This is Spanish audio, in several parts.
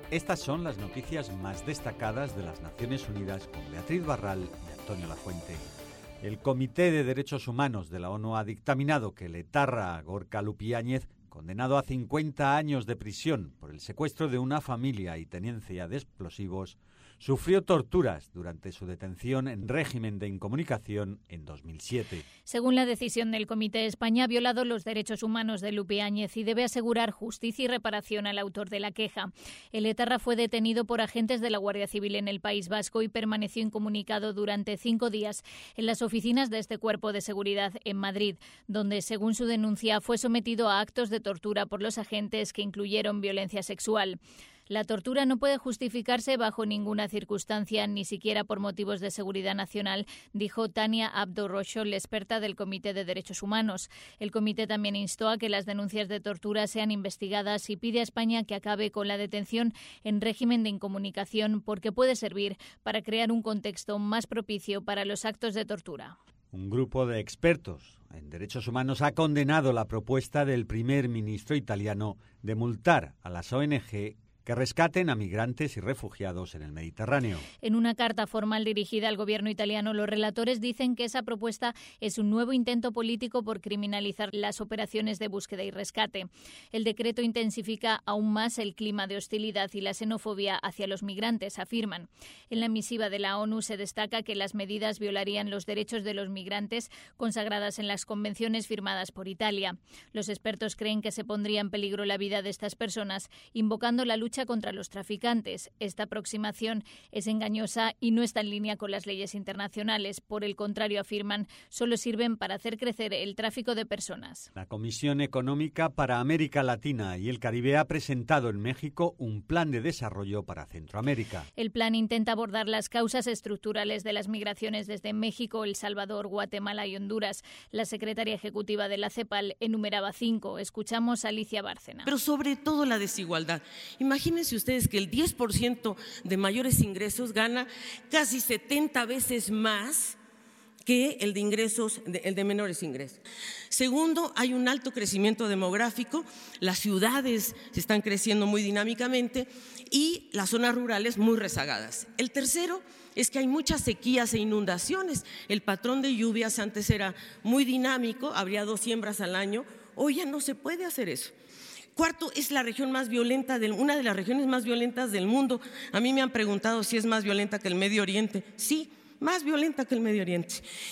Estas son las noticias más destacadas de las Naciones Unidas con Beatriz Barral y Antonio Lafuente. El Comité de Derechos Humanos de la ONU ha dictaminado que el etarra Gorka Lupiáñez, condenado a 50 años de prisión por el secuestro de una familia y tenencia de explosivos, sufrió torturas durante su detención en régimen de incomunicación en 2007. Según la decisión del Comité, España ha violado los derechos humanos de Lupiáñez y debe asegurar justicia y reparación al autor de la queja. El etarra fue detenido por agentes de la Guardia Civil en el País Vasco y permaneció incomunicado durante 5 días en las oficinas de este cuerpo de seguridad en Madrid, donde, según su denuncia, fue sometido a actos de tortura por los agentes que incluyeron violencia sexual. La tortura no puede justificarse bajo ninguna circunstancia, ni siquiera por motivos de seguridad nacional, dijo Tania Abdo-Rochol, experta del Comité de Derechos Humanos. El comité también instó a que las denuncias de tortura sean investigadas y pide a España que acabe con la detención en régimen de incomunicación porque puede servir para crear un contexto más propicio para los actos de tortura. Un grupo de expertos en derechos humanos ha condenado la propuesta del primer ministro italiano de multar a las ONG que rescaten a migrantes y refugiados en el Mediterráneo. En una carta formal dirigida al gobierno italiano, los relatores dicen que esa propuesta es un nuevo intento político por criminalizar las operaciones de búsqueda y rescate. El decreto intensifica aún más el clima de hostilidad y la xenofobia hacia los migrantes, afirman. En la misiva de la ONU se destaca que las medidas violarían los derechos de los migrantes consagradas en las convenciones firmadas por Italia. Los expertos creen que se pondría en peligro la vida de estas personas, invocando la lucha contra los traficantes. Esta aproximación es engañosa y no está en línea con las leyes internacionales. Por el contrario, afirman, solo sirven para hacer crecer el tráfico de personas. La Comisión Económica para América Latina y el Caribe ha presentado en México un plan de desarrollo para Centroamérica. El plan intenta abordar las causas estructurales de las migraciones desde México, El Salvador, Guatemala y Honduras. La secretaria ejecutiva de la CEPAL enumeraba 5. Escuchamos a Alicia Bárcena. Pero sobre todo la desigualdad. Imagínense ustedes que el 10% de mayores ingresos gana casi 70 veces más que el de ingresos, el de menores ingresos. Segundo, hay un alto crecimiento demográfico, las ciudades se están creciendo muy dinámicamente y las zonas rurales muy rezagadas. El tercero es que hay muchas sequías e inundaciones. El patrón de lluvias antes era muy dinámico, habría 2 siembras al año, hoy ya no se puede hacer eso. Cuarto, es la región más violenta, una de las regiones más violentas del mundo. A mí me han preguntado si es más violenta que el Medio Oriente. Sí, más violenta que el Medio Oriente.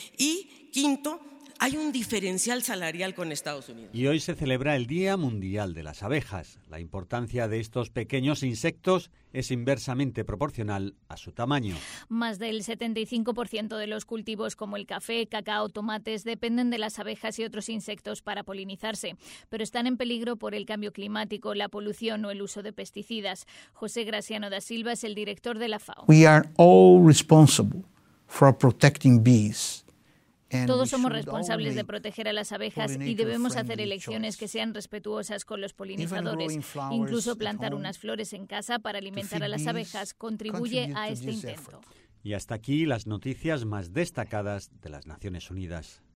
Y quinto, hay un diferencial salarial con Estados Unidos. Y hoy se celebra el Día Mundial de las Abejas. La importancia de estos pequeños insectos es inversamente proporcional a su tamaño. Más del 75% de los cultivos como el café, cacao, tomates dependen de las abejas y otros insectos para polinizarse, pero están en peligro por el cambio climático, la polución o el uso de pesticidas. José Graciano da Silva es el director de la FAO. We are all responsible for protecting bees. Todos somos responsables de proteger a las abejas y debemos hacer elecciones que sean respetuosas con los polinizadores. Incluso plantar unas flores en casa para alimentar a las abejas contribuye a este intento. Y hasta aquí las noticias más destacadas de las Naciones Unidas.